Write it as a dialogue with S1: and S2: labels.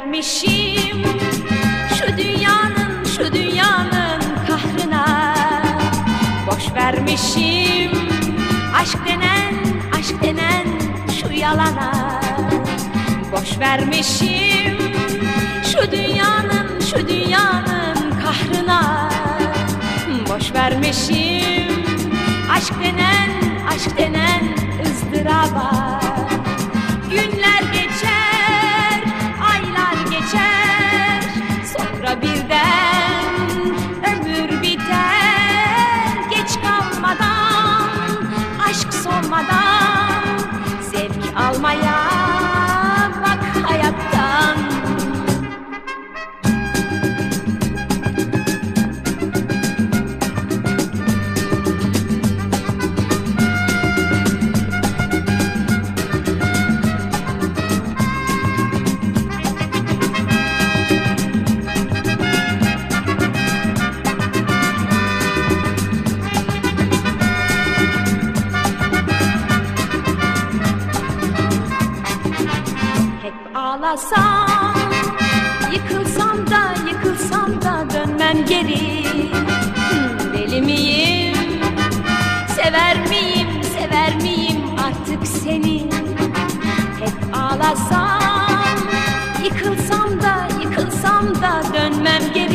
S1: vermişim şu dünyanın kahrına. Boş vermişim aşk denen şu yalana. Boş vermişim şu dünyanın kahrına. Boş vermişim aşk denen ızdıraba. Günler geçer, aylar geçer, sonra birden ömür biter. Geç kalmadan, aşk solmadan, zevk almaya bak hayattan. Ağlasam, yıkılsam da dönmem geri. Deli miyim, sever miyim artık seni? Hep ağlasam, yıkılsam da dönmem geri.